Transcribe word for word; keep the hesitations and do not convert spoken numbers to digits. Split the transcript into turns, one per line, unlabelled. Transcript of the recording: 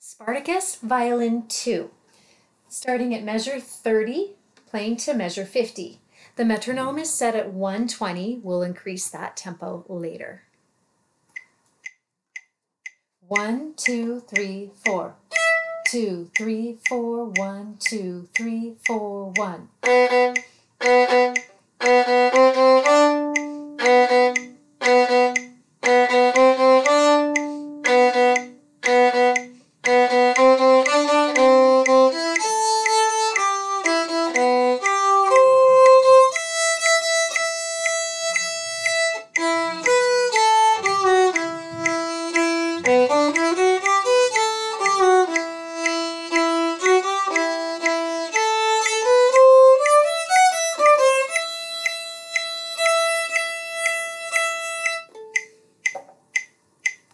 Spartacus, Violin two. Starting at measure thirty, playing to measure fifty. The metronome is set at one twenty. We'll increase that tempo later. One, two, three, four. Two, three, four, one, two, three, four, one.